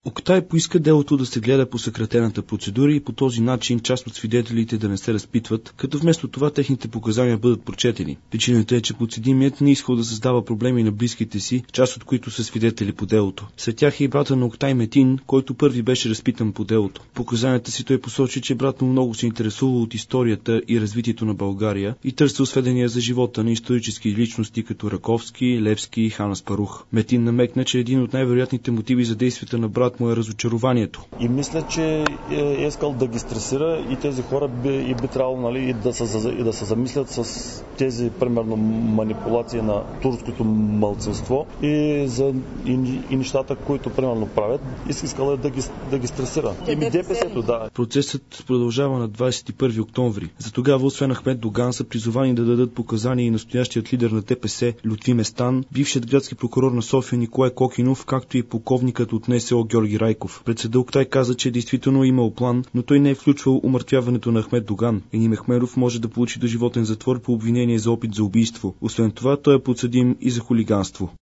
Октай поиска делото да се гледа по съкратената процедура и по този начин част от свидетелите да не се разпитват, като вместо това техните показания бъдат прочетени. Причината е, че подсъдимият не искал да създава проблеми на близките си, част от които са свидетели по делото. Сред тях е и брата на Октай Метин, който първи беше разпитан по делото. В показанията си той посочи, че брат му много се интересува от историята и развитието на България и търсил сведения за живота на исторически личности като Раковски, Левски и Хан Аспарух. Метин намекна, че един от най-вероятните мотиви за действията на брат му е разочарованието. И мисля, че е искал да ги стресира и тези хора би трябвало и да се замислят с тези, примерно, манипулации на турското малцинство и нещата, които, примерно, правят. Искал е да ги стресира. ДПС-то, да. Процесът продължава на 21 октомври. За тогава, освен Ахмед Доган, са призовани да дадат показания и настоящият лидер на ДПС Лютви Местан, бившият градски прокурор на София Николай Кокинов, както и полковникът от НСО Георги Райков. Пред съда Октай каза, че действително е имал план, но той не е включвал умъртвяването на Ахмед Доган. Ени Мехмедов може да получи доживотен затвор по обвинение за опит за убийство. Освен това, той е подсъдим и за хулиганство.